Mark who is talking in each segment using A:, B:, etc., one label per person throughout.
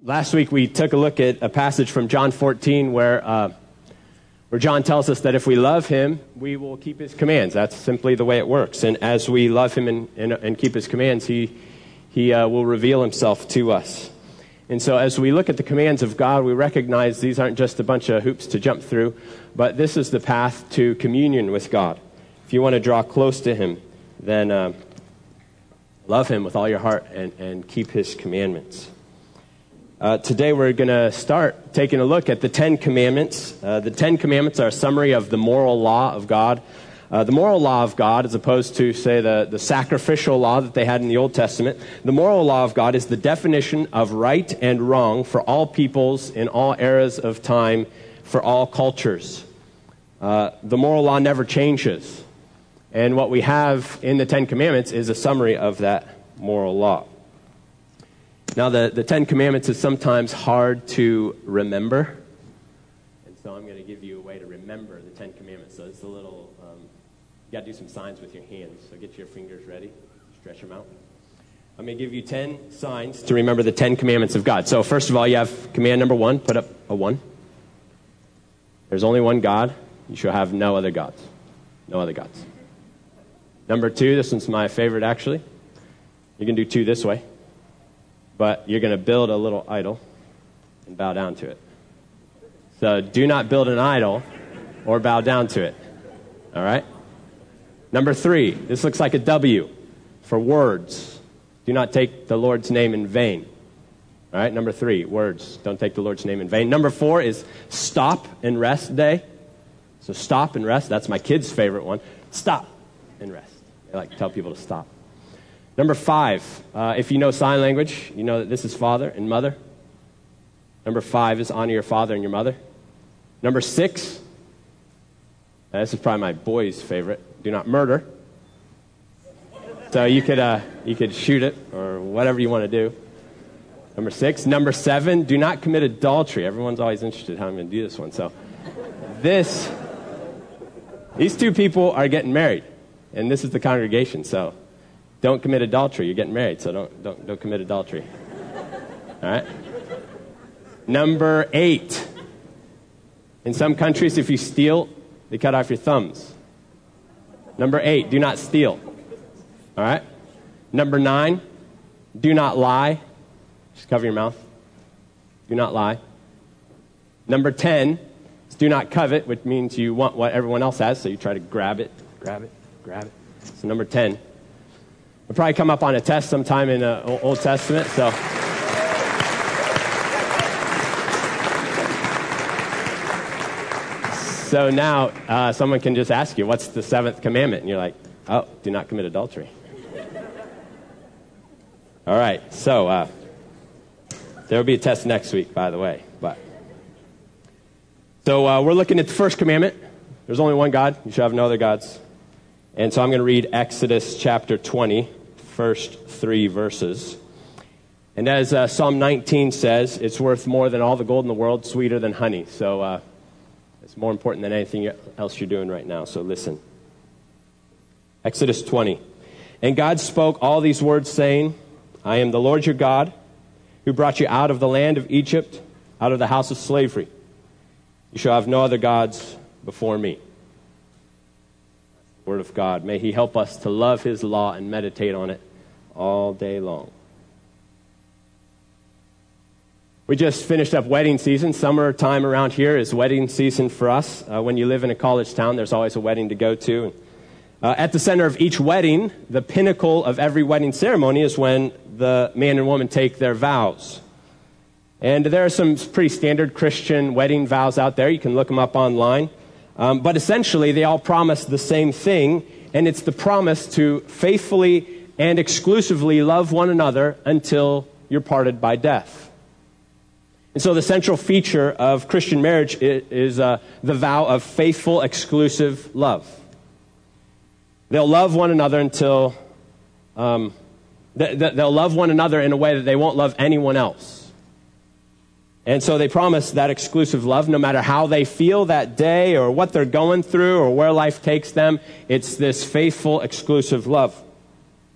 A: Last week we took a look at a passage from John 14 where John tells us that if we love him, we will keep his commands. That's simply the way it works. And as we love him and keep his commands, he will reveal himself to us. And so as we look at the commands of God, we recognize these aren't just a bunch of hoops to jump through, but this is the path to communion with God. If you want to draw close to him, then love him with all your heart and keep his commandments. Today we're going to start taking a look at the Ten Commandments. The Ten Commandments are a summary of the moral law of God. The moral law of God, as opposed to, say, the sacrificial law that they had in the Old Testament, the moral law of God is the definition of right and wrong for all peoples in all eras of time, for all cultures. The moral law never changes. And what we have in the Ten Commandments is a summary of that moral law. Now, the Ten Commandments is sometimes hard to remember, and so I'm going to give you a way to remember the Ten Commandments. So it's a little, you got to do some signs with your hands, so get your fingers ready, stretch them out. I'm going to give you 10 signs to remember the Ten Commandments of God. So first of all, you have command number 1, put up a 1. There's only one God. You shall have no other gods. No other gods. Number 2, this one's my favorite actually. You can do 2 this way. But you're going to build a little idol and bow down to it. So do not build an idol or bow down to it. All right? Number 3, this looks like a W for words. Do not take the Lord's name in vain. All right? Number 3, words. Don't take the Lord's name in vain. Number 4 is stop and rest day. So stop and rest. That's my kid's favorite one. Stop and rest. I like to tell people to stop. Number 5, if you know sign language, you know that this is father and mother. Number 5 is honor your father and your mother. Number 6, this is probably my boy's favorite, do not murder. So you could shoot it or whatever you want to do. Number 6. Number 7, do not commit adultery. Everyone's always interested how I'm going to do this one. So these 2 people are getting married, and this is the congregation, so don't commit adultery. You're getting married, so don't commit adultery. All right? Number 8. In some countries, if you steal, they cut off your thumbs. Number 8, do not steal. All right? Number 9, do not lie. Just cover your mouth. Do not lie. Number 10 is do not covet, which means you want what everyone else has, so you try to grab it. So number 10. It'll probably come up on a test sometime in the Old Testament, so. So now, someone can just ask you, what's the 7th commandment? And you're like, oh, do not commit adultery. All right, so there will be a test next week, by the way. So we're looking at the first commandment. There's only one God. You shall have no other gods. And so I'm going to read Exodus chapter 20, first 3 verses. And as Psalm 19 says, it's worth more than all the gold in the world, sweeter than honey. So it's more important than anything else you're doing right now. So listen. Exodus 20. And God spoke all these words, saying, I am the Lord your God, who brought you out of the land of Egypt, out of the house of slavery. You shall have no other gods before me. Word of God. May he help us to love his law and meditate on it all day long. We just finished up wedding season. Summertime around here is wedding season for us. When you live in a college town, there's always a wedding to go to. At the center of each wedding, the pinnacle of every wedding ceremony is when the man and woman take their vows. And there are some pretty standard Christian wedding vows out there. You can look them up online. But essentially, they all promise the same thing, and it's the promise to faithfully and exclusively love one another until you're parted by death. And so the central feature of Christian marriage is the vow of faithful, exclusive love. They'll love one another until they'll love one another in a way that they won't love anyone else. And so they promise that exclusive love, no matter how they feel that day or what they're going through or where life takes them. It's this faithful, exclusive love.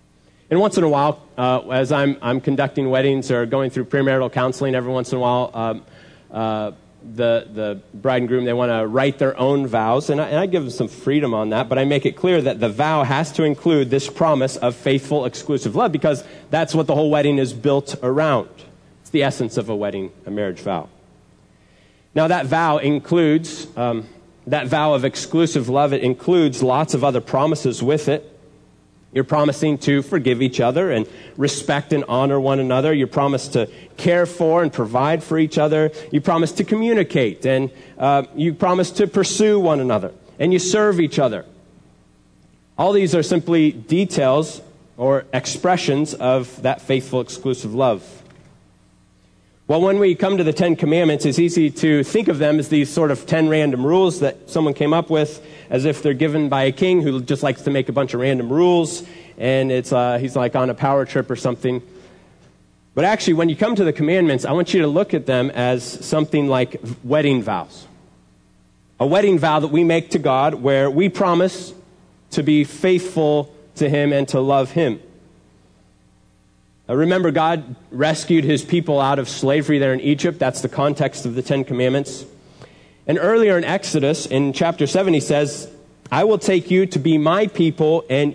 A: And once in a while, as I'm conducting weddings or going through premarital counseling, every once in a while, the bride and groom, they want to write their own vows, and I give them some freedom on that, but I make it clear that the vow has to include this promise of faithful, exclusive love, because that's what the whole wedding is built around. It's the essence of a wedding, a marriage vow. Now, that vow includes, that vow of exclusive love, it includes lots of other promises with it. You're promising to forgive each other and respect and honor one another. You promise to care for and provide for each other. You promise to communicate, and you promise to pursue one another, and you serve each other. All these are simply details or expressions of that faithful, exclusive love. Well, when we come to the Ten Commandments, it's easy to think of them as these sort of 10 random rules that someone came up with, as if they're given by a king who just likes to make a bunch of random rules, and it's he's like on a power trip or something. But actually, when you come to the commandments, I want you to look at them as something like wedding vows. A wedding vow that we make to God where we promise to be faithful to Him and to love Him. Remember, God rescued His people out of slavery there in Egypt. That's the context of the Ten Commandments. And earlier in Exodus, in chapter 7, He says, I will take you to be my people, and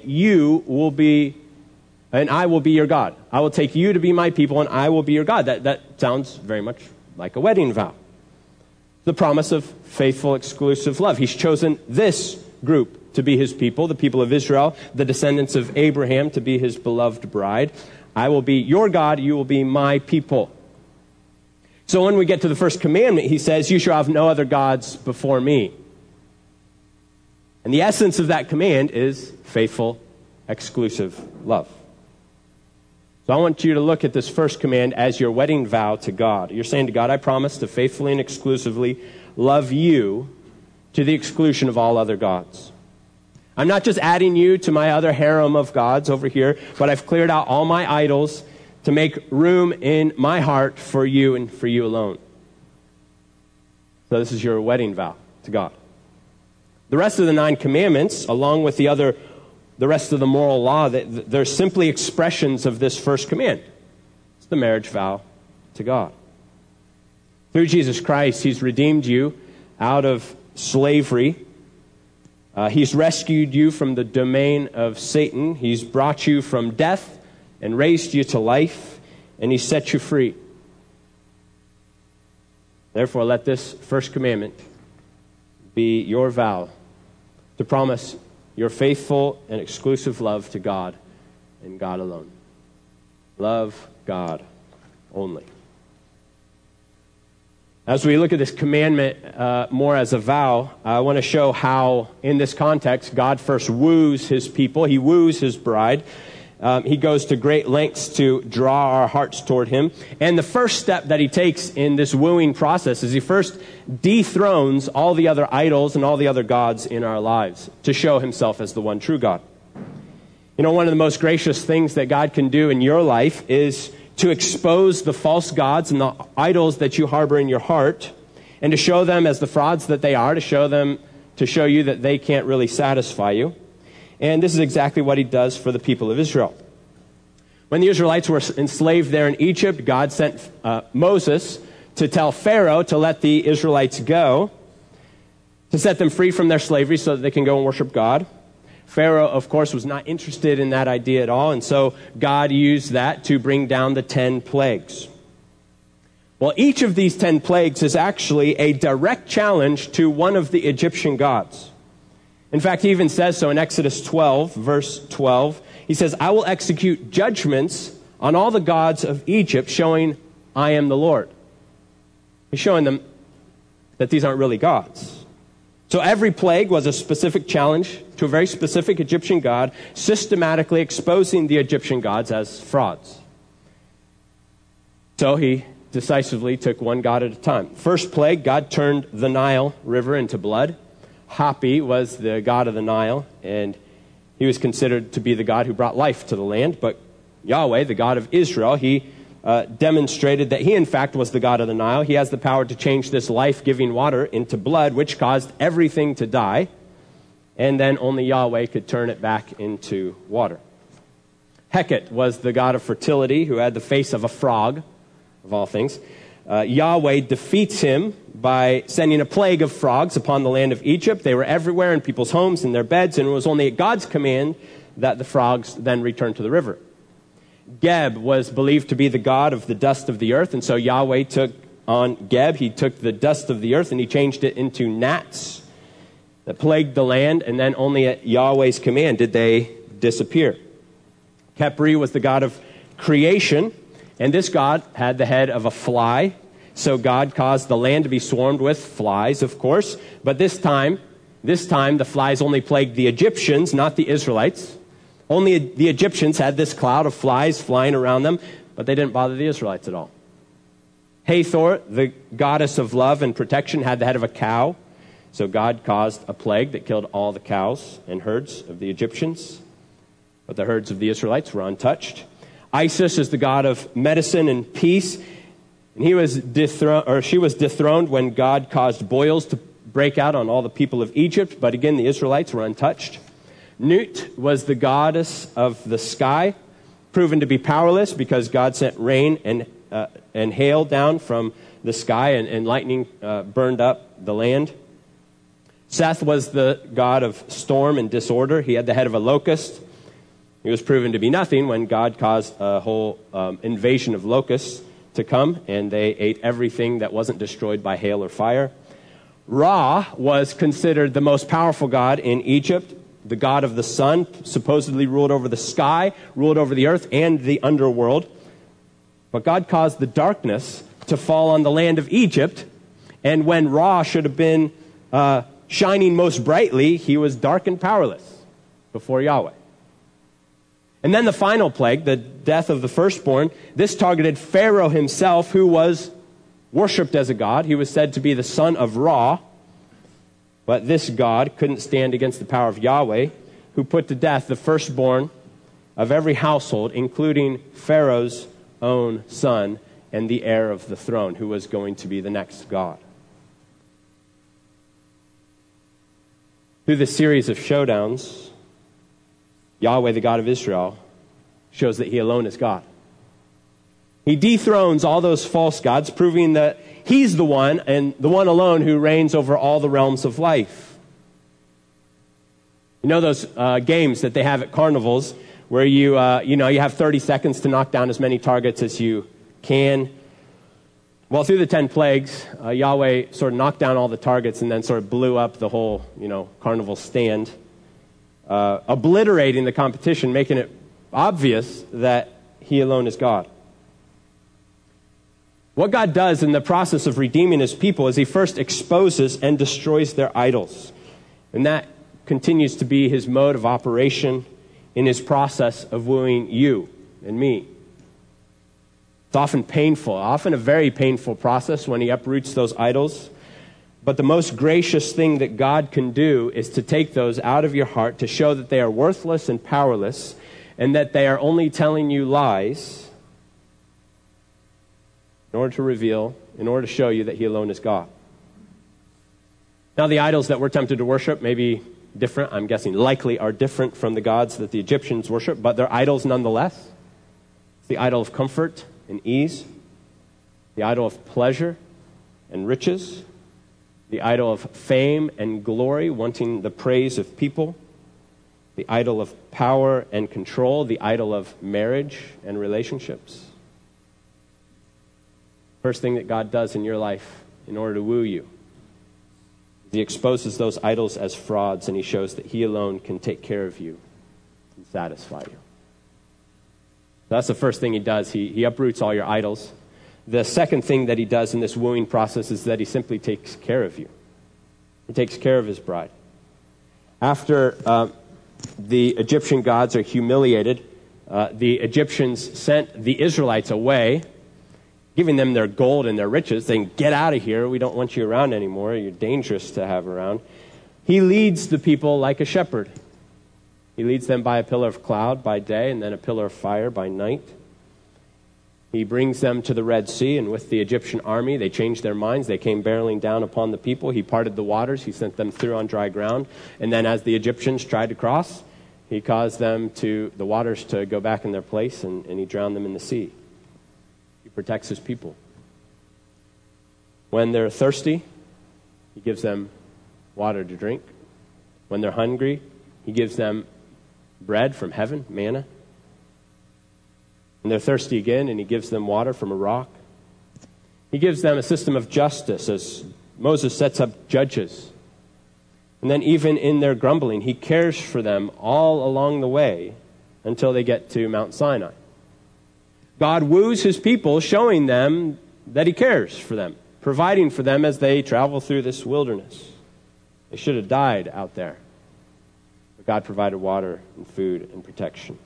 A: I will be your God. I will take you to be my people, and I will be your God. That sounds very much like a wedding vow. The promise of faithful, exclusive love. He's chosen this group to be His people, the people of Israel, the descendants of Abraham, to be His beloved bride. I will be your God, you will be my people. So when we get to the first commandment, He says, you shall have no other gods before me. And the essence of that command is faithful, exclusive love. So I want you to look at this first command as your wedding vow to God. You're saying to God, I promise to faithfully and exclusively love you to the exclusion of all other gods. I'm not just adding you to my other harem of gods over here, but I've cleared out all my idols to make room in my heart for you and for you alone. So this is your wedding vow to God. The rest of the 9 commandments, along with the rest of the moral law, they're simply expressions of this first command. It's the marriage vow to God. Through Jesus Christ, He's redeemed you out of slavery. He's rescued you from the domain of Satan. He's brought you from death and raised you to life, and He set you free. Therefore, let this first commandment be your vow to promise your faithful and exclusive love to God and God alone. Love God only. As we look at this commandment more as a vow, I want to show how, in this context, God first woos His people. He woos His bride. He goes to great lengths to draw our hearts toward Him. And the first step that He takes in this wooing process is He first dethrones all the other idols and all the other gods in our lives to show Himself as the one true God. You know, one of the most gracious things that God can do in your life is to expose the false gods and the idols that you harbor in your heart, and to show them as the frauds that they are, to show you that they can't really satisfy you. And this is exactly what He does for the people of Israel. When the Israelites were enslaved there in Egypt, God sent Moses to tell Pharaoh to let the Israelites go, to set them free from their slavery so that they can go and worship God. Pharaoh, of course, was not interested in that idea at all, and so God used that to bring down the 10 plagues. Well, each of these 10 plagues is actually a direct challenge to one of the Egyptian gods. In fact, He even says so in Exodus 12, verse 12. He says, I will execute judgments on all the gods of Egypt, showing I am the Lord. He's showing them that these aren't really gods. So every plague was a specific challenge to a very specific Egyptian god, systematically exposing the Egyptian gods as frauds. So He decisively took one god at a time. First plague, God turned the Nile River into blood. Hapi was the god of the Nile, and he was considered to be the God who brought life to the land. But Yahweh, the God of Israel, He demonstrated that He, in fact, was the God of the Nile. He has the power to change this life-giving water into blood, which caused everything to die. And then only Yahweh could turn it back into water. Hecate was the god of fertility who had the face of a frog, of all things. Yahweh defeats him by sending a plague of frogs upon the land of Egypt. They were everywhere in people's homes, in their beds, and it was only at God's command that the frogs then returned to the river. Geb was believed to be the god of the dust of the earth, and so Yahweh took on Geb. He took the dust of the earth and he changed it into gnats that plagued the land, and then only at Yahweh's command did they disappear. Khepri was the god of creation, and this god had the head of a fly. So God caused the land to be swarmed with flies, of course. But this time the flies only plagued the Egyptians, not the Israelites. Only the Egyptians had this cloud of flies flying around them, but they didn't bother the Israelites at all. Hathor, the goddess of love and protection, had the head of a cow. So God caused a plague that killed all the cows and herds of the Egyptians. But the herds of the Israelites were untouched. Isis is the god of medicine and peace. And she was dethroned when God caused boils to break out on all the people of Egypt. But again, the Israelites were untouched. Nut was the goddess of the sky, proven to be powerless because God sent rain and hail down from the sky, and lightning burned up the land. Seth was the god of storm and disorder. He had the head of a locust. He was proven to be nothing when God caused a whole invasion of locusts to come, and they ate everything that wasn't destroyed by hail or fire. Ra was considered the most powerful god in Egypt. The god of the sun supposedly ruled over the sky, ruled over the earth and the underworld. But God caused the darkness to fall on the land of Egypt, and when Ra should have been shining most brightly, he was dark and powerless before Yahweh. And then the final plague, the death of the firstborn, this targeted Pharaoh himself, who was worshipped as a god. He was said to be the son of Ra. But this god couldn't stand against the power of Yahweh, who put to death the firstborn of every household, including Pharaoh's own son and the heir of the throne, who was going to be the next god. Through this series of showdowns, Yahweh, the God of Israel, shows that he alone is God. He dethrones all those false gods, proving that he's the one and the one alone who reigns over all the realms of life. You know those games that they have at carnivals where you have 30 seconds to knock down as many targets as you can? Well, through the 10 plagues, Yahweh sort of knocked down all the targets and then sort of blew up the whole, carnival stand, obliterating the competition, making it obvious that he alone is God. What God does in the process of redeeming his people is he first exposes and destroys their idols. And that continues to be his mode of operation in his process of wooing you and me. It's often painful, often a very painful process when he uproots those idols. But the most gracious thing that God can do is to take those out of your heart to show that they are worthless and powerless and that they are only telling you lies in order to show you that he alone is God. Now, the idols that we're tempted to worship may be different. I'm guessing likely are different from the gods that the Egyptians worship, but they're idols nonetheless. It's the idol of comfort and ease, the idol of pleasure and riches, the idol of fame and glory, wanting the praise of people, the idol of power and control, the idol of marriage and relationships. First thing that God does in your life in order to woo you, he exposes those idols as frauds, and he shows that he alone can take care of you and satisfy you. That's the first thing he does. He uproots all your idols. The second thing that he does in this wooing process is that he simply takes care of you. He takes care of his bride. After the Egyptian gods are humiliated, the Egyptians sent the Israelites away, giving them their gold and their riches, saying, "Get out of here. We don't want you around anymore. You're dangerous to have around." He leads the people like a shepherd. He leads them by a pillar of cloud by day and then a pillar of fire by night. He brings them to the Red Sea, and with the Egyptian army, they changed their minds. They came barreling down upon the people. He parted the waters. He sent them through on dry ground. And then as the Egyptians tried to cross, He caused the waters to go back in their place, and he drowned them in the sea. He protects his people. When they're thirsty, he gives them water to drink. When they're hungry, he gives them bread from heaven, manna. When they're thirsty again, and he gives them water from a rock. He gives them a system of justice as Moses sets up judges. And then even in their grumbling, he cares for them all along the way until they get to Mount Sinai. God woos his people, showing them that he cares for them, providing for them as they travel through this wilderness. They should have died out there. But God provided water and food and protection.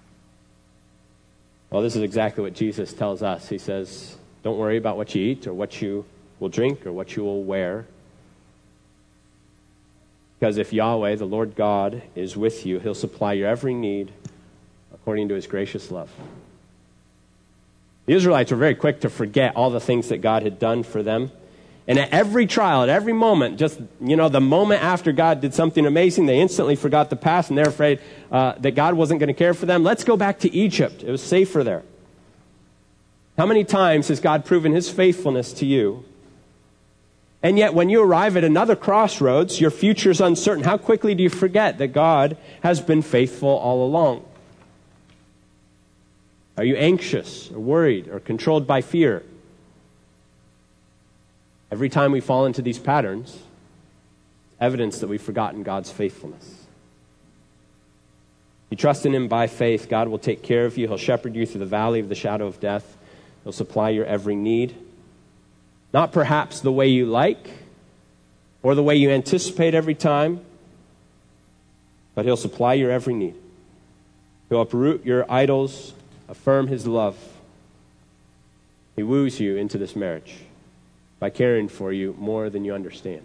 A: Well, this is exactly what Jesus tells us. He says, don't worry about what you eat or what you will drink or what you will wear. Because if Yahweh, the Lord God, is with you, he'll supply your every need according to his gracious love. The Israelites were very quick to forget all the things that God had done for them. And at every trial, at every moment, just, the moment after God did something amazing, they instantly forgot the past, and they're afraid that God wasn't going to care for them. Let's go back to Egypt. It was safer there. How many times has God proven his faithfulness to you? And yet when you arrive at another crossroads, your future's uncertain. How quickly do you forget that God has been faithful all along? Are you anxious or worried or controlled by fear? Every time we fall into these patterns, evidence that we've forgotten God's faithfulness. If you trust in him by faith, God will take care of you. He'll shepherd you through the valley of the shadow of death. He'll supply your every need. Not perhaps the way you like or the way you anticipate every time, but he'll supply your every need. He'll uproot your idols, affirm his love. He woos you into this marriage by caring for you more than you understand.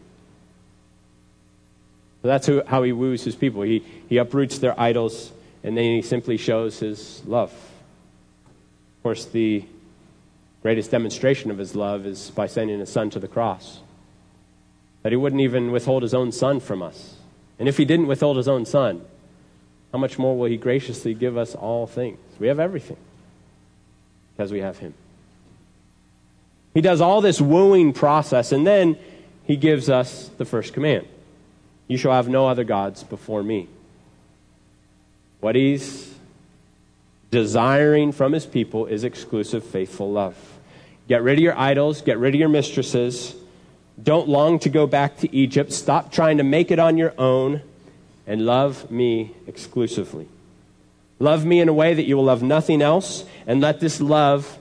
A: So that's how he woos his people. He uproots their idols, and then he simply shows his love. Of course, the greatest demonstration of his love is by sending his son to the cross. That he wouldn't even withhold his own son from us. And if he didn't withhold his own son, how much more will he graciously give us all things? We have everything because we have him. He does all this wooing process, and then he gives us the first command. You shall have no other gods before me. What he's desiring from his people is exclusive, faithful love. Get rid of your idols. Get rid of your mistresses. Don't long to go back to Egypt. Stop trying to make it on your own, and love me exclusively. Love me in a way that you will love nothing else, and let this love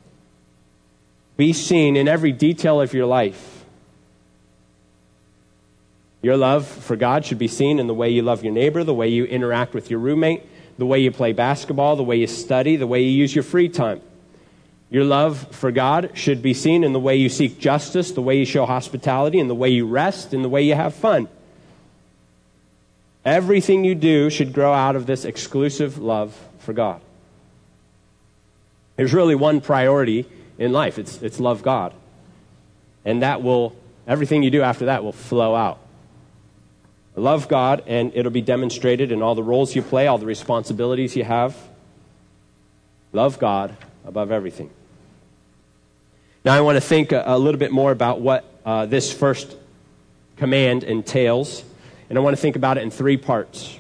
A: be seen in every detail of your life. Your love for God should be seen in the way you love your neighbor, the way you interact with your roommate, the way you play basketball, the way you study, the way you use your free time. Your love for God should be seen in the way you seek justice, the way you show hospitality, in the way you rest, in the way you have fun. Everything you do should grow out of this exclusive love for God. There's really one priority in life. It's love God. And everything you do after that will flow out. Love God, and it'll be demonstrated in all the roles you play, all the responsibilities you have. Love God above everything. Now I want to think a little bit more about what this first command entails, and I want to think about it in three parts.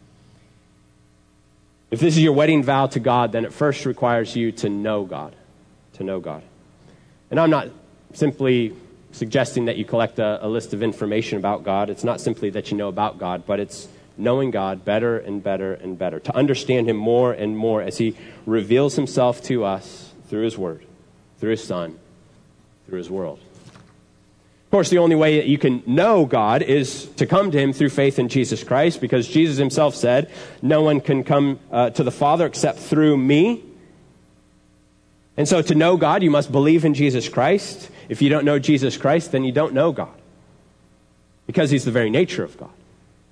A: If this is your wedding vow to God, then it first requires you to know God. To know God. And I'm not simply suggesting that you collect a list of information about God. It's not simply that you know about God, but it's knowing God better and better and better. To understand him more and more as he reveals himself to us through his word, through his son, through his world. Of course, the only way that you can know God is to come to him through faith in Jesus Christ, because Jesus himself said, no one can come to the Father except through me. And so to know God, you must believe in Jesus Christ. If you don't know Jesus Christ, then you don't know God, because he's the very nature of God.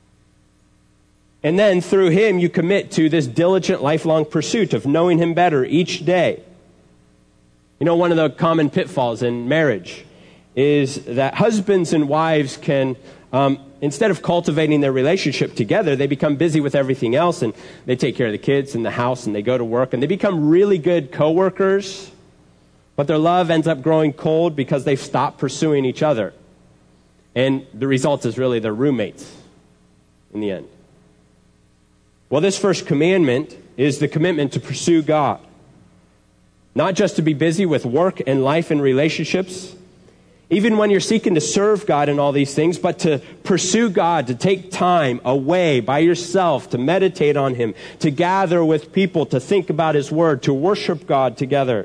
A: And then through him, you commit to this diligent, lifelong pursuit of knowing him better each day. You know, one of the common pitfalls in marriage is that husbands and wives can instead of cultivating their relationship together, they become busy with everything else, and they take care of the kids and the house, and they go to work, and they become really good coworkers, but their love ends up growing cold because they've stopped pursuing each other. And the result is really they're roommates in the end. Well, this first commandment is the commitment to pursue God. Not just to be busy with work and life and relationships, even when you're seeking to serve God in all these things, but to pursue God, to take time away by yourself, to meditate on Him, to gather with people, to think about His Word, to worship God together,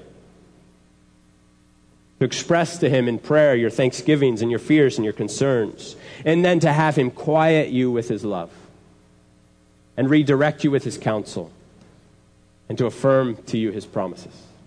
A: to express to Him in prayer your thanksgivings and your fears and your concerns, and then to have Him quiet you with His love and redirect you with His counsel and to affirm to you His promises.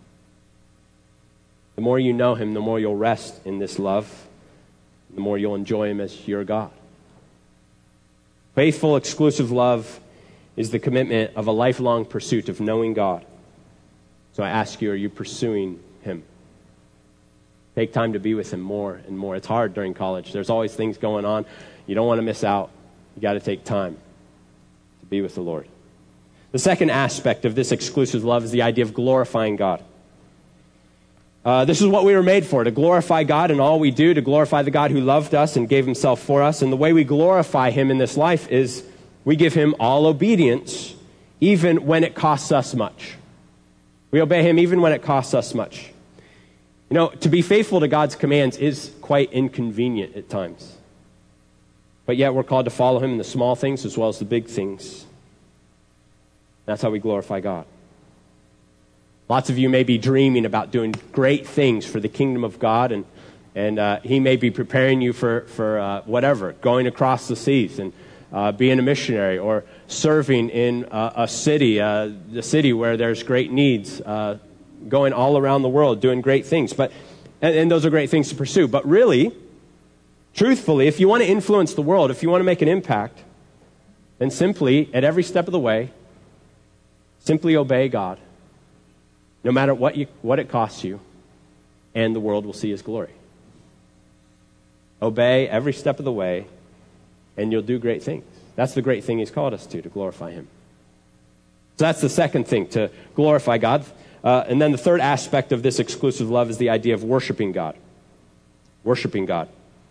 A: The more you know Him, the more you'll rest in this love, the more you'll enjoy Him as your God. Faithful, exclusive love is the commitment of a lifelong pursuit of knowing God. So I ask you, are you pursuing Him? Take time to be with Him more and more. It's hard during college. There's always things going on. You don't want to miss out. You got to take time to be with the Lord. The second aspect of this exclusive love is the idea of glorifying God. This is what we were made for, to glorify God in all we do, to glorify the God who loved us and gave Himself for us. And the way we glorify Him in this life is we give Him all obedience, even when it costs us much. We obey Him even when it costs us much. You know, to be faithful to God's commands is quite inconvenient at times. But yet we're called to follow Him in the small things as well as the big things. That's how we glorify God. Lots of you may be dreaming about doing great things for the kingdom of God, and He may be preparing you for whatever, going across the seas and being a missionary or serving in a city, the city where there's great needs, going all around the world, doing great things. And those are great things to pursue. But really, truthfully, if you want to influence the world, if you want to make an impact, then simply, at every step of the way, simply obey God. No matter what it costs you, and the world will see His glory. Obey every step of the way, and you'll do great things. That's the great thing He's called us to glorify Him. So that's the second thing, to glorify God. And then the third aspect of this exclusive love is the idea of worshiping God. Worshiping God.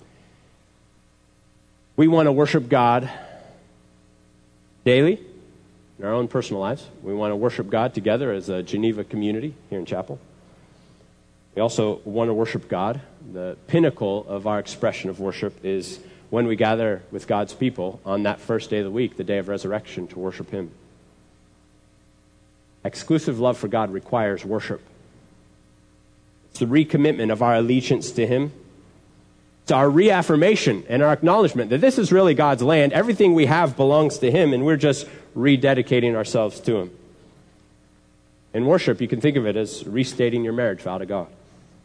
A: We want to worship God daily, in our own personal lives. We want to worship God together as a Geneva community here in Chapel. We also want to worship God. The pinnacle of our expression of worship is when we gather with God's people on that first day of the week, the day of resurrection, to worship Him. Exclusive love for God requires worship. It's the recommitment of our allegiance to Him. It's our reaffirmation and our acknowledgement that this is really God's land. Everything we have belongs to Him, and we're just rededicating ourselves to Him. In worship, you can think of it as restating your marriage vow to God.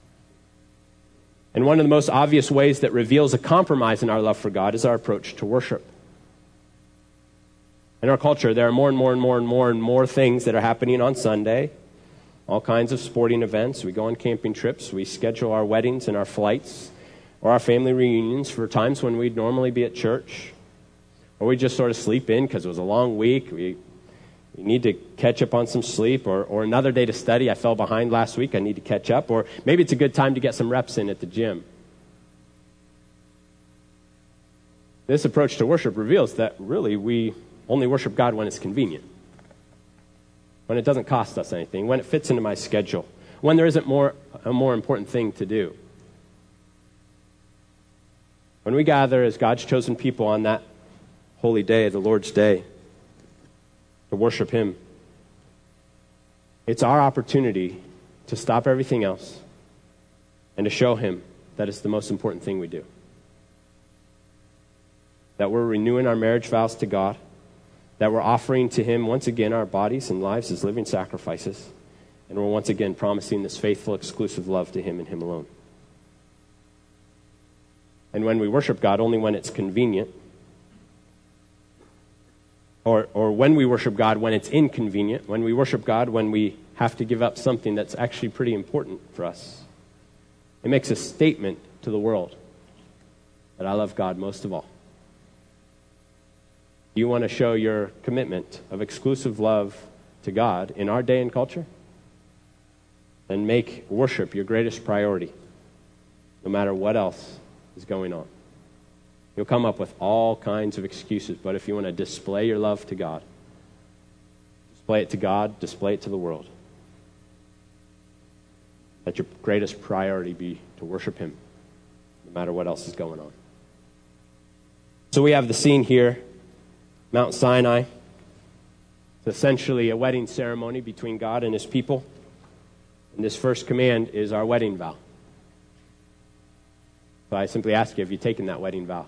A: And one of the most obvious ways that reveals a compromise in our love for God is our approach to worship. In our culture, there are more and more things that are happening on Sunday. All kinds of sporting events. We go on camping trips. We schedule our weddings and our flights or our family reunions for times when we'd normally be at church. Or we just sort of sleep in because it was a long week. We need to catch up on some sleep, or another day to study. I fell behind last week. I need to catch up. Or maybe it's a good time to get some reps in at the gym. This approach to worship reveals that really we only worship God when it's convenient, when it doesn't cost us anything, when it fits into my schedule, when there isn't a more important thing to do. When we gather as God's chosen people on that holy day, the Lord's day, to worship Him, it's our opportunity to stop everything else and to show Him that it's the most important thing we do. That we're renewing our marriage vows to God, that we're offering to Him once again our bodies and lives as living sacrifices, and we're once again promising this faithful, exclusive love to Him and Him alone. And when we worship God only when it's convenient, or when we worship God when it's inconvenient, when we worship God when we have to give up something that's actually pretty important for us, it makes a statement to the world that I love God most of all. You want to show your commitment of exclusive love to God in our day and culture? Then make worship your greatest priority, no matter what else is going on. You'll come up with all kinds of excuses, but if you want to display your love to God, display it to God, display it to the world. Let your greatest priority be to worship Him, no matter what else is going on. So we have the scene here, Mount Sinai. It's essentially a wedding ceremony between God and His people. And this first command is our wedding vow. So I simply ask you, have you taken that wedding vow?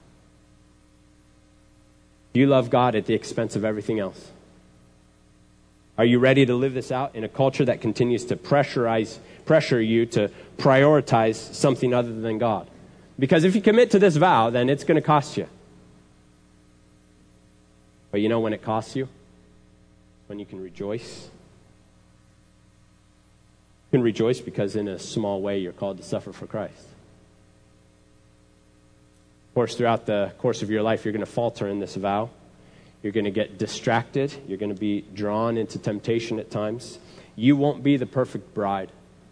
A: Do you love God at the expense of everything else? Are you ready to live this out in a culture that continues to pressure you to prioritize something other than God? Because if you commit to this vow, then it's going to cost you. But you know when it costs you? When you can rejoice. You can rejoice because in a small way you're called to suffer for Christ. Of course, throughout the course of your life, you're going to falter in this vow. You're going to get distracted. You're going to be drawn into temptation at times. You won't be the perfect bride.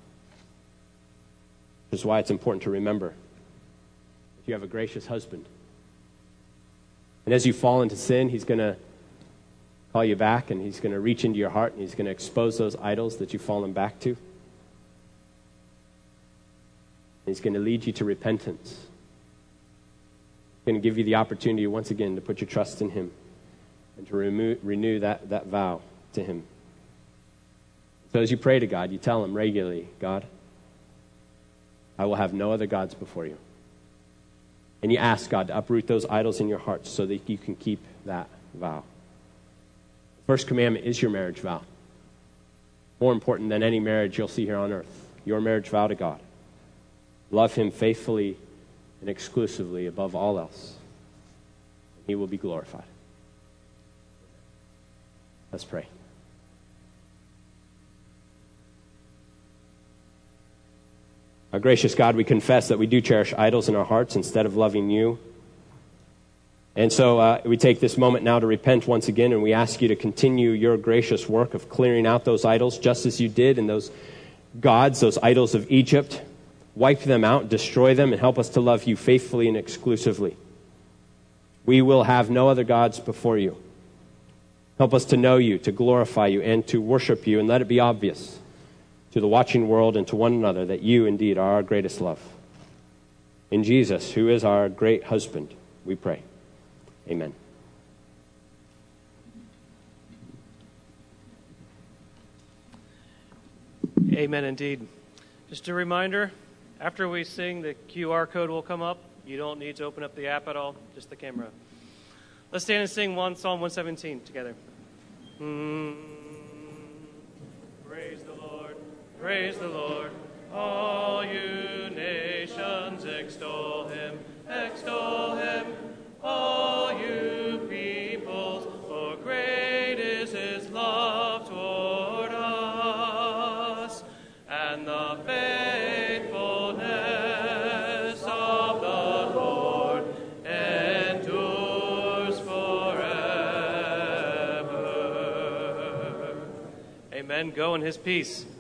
A: Which is why it's important to remember that you have a gracious husband. And as you fall into sin, He's going to call you back, and He's going to reach into your heart, and He's going to expose those idols that you've fallen back to. He's going to lead you to repentance. He's going to give you the opportunity once again to put your trust in Him and to renew that vow to Him. So as you pray to God, you tell Him regularly, God, I will have no other gods before you. And you ask God to uproot those idols in your heart so that you can keep that vow. First commandment is your marriage vow. More important than any marriage you'll see here on earth. Your marriage vow to God. Love Him faithfully and exclusively above all else. He will be glorified. Let's pray. Our gracious God, we confess that we do cherish idols in our hearts instead of loving you. And so we take this moment now to repent once again, and we ask you to continue your gracious work of clearing out those idols, just as you did in those gods, those idols of Egypt. Wipe them out, destroy them, and help us to love you faithfully and exclusively. We will have no other gods before you. Help us to know you, to glorify you, and to worship you, and let it be obvious to the watching world and to one another that you indeed are our greatest love. In Jesus, who is our great husband, we pray. Amen.
B: Amen indeed. Just a reminder, after we sing, the QR code will come up. You don't need to open up the app at all, just the camera. Let's stand and sing Psalm 117 together. Praise the Lord, praise the Lord. All you nations, extol Him, all you peoples, for great is His love toward us, and the faithfulness of the Lord endures forever. Amen. Go in His peace.